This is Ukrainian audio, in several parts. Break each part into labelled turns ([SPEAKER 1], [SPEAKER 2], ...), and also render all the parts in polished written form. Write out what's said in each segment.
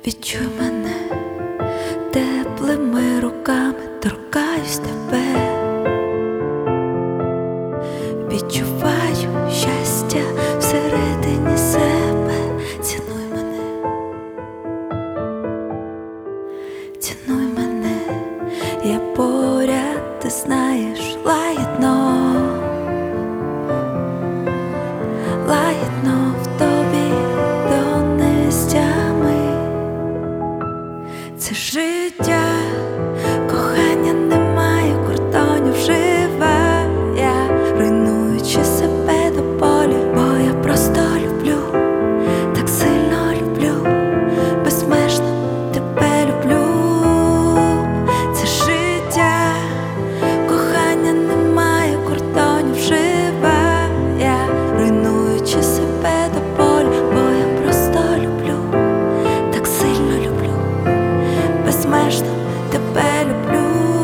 [SPEAKER 1] Відчуй мене, теплими руками торкаюсь тебе, відчуваю щастя всередині себе. Цінуй мене, цінуй мене, я поряд, ти знаєш, лагідно, лагідно в тобі донестями. Це життя, кохання немає кордонів, живе я, руйнуючи себе до болі, бо я просто люблю, так сильно люблю, безмежно тебе люблю. Це життя, кохання немає кордонів, живе я, руйнуючи себе до болі, бо я просто люблю, так сильно люблю, безмежно тебе люблю.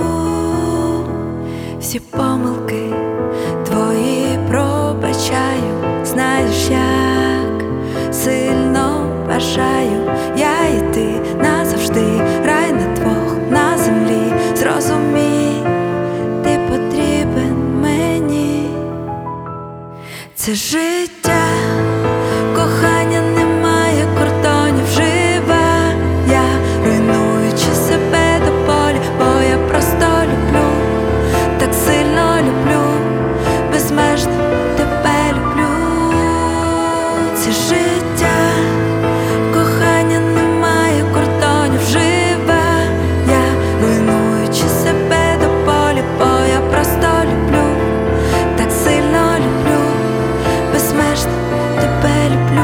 [SPEAKER 1] Всі помилки твої пробачаю, знаєш, як сильно бажаю я йти назавжди, рай на двох на землі. Зрозумій, ти потрібен мені. Це життя, кохання немає кордонів, живе я, руйнуючи себе до болі, бо я просто люблю, так сильно люблю, безмежно тебе люблю. Це життя, кохання немає кордонів, живе я, руйнуючи себе до болі, бо я просто люблю, так сильно люблю, безмежно тебе люблю.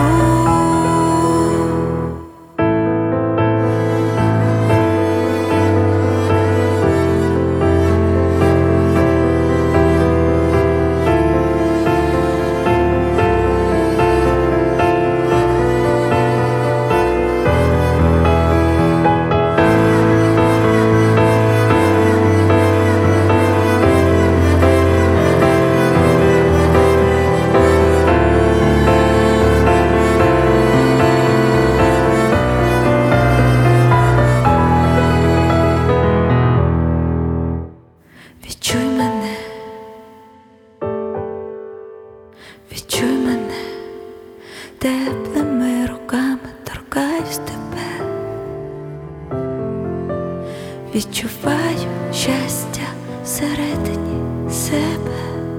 [SPEAKER 1] Відчуй мене, відчуй мене, теплими руками торкаюсь тебе, відчуваю щастя всередині себе.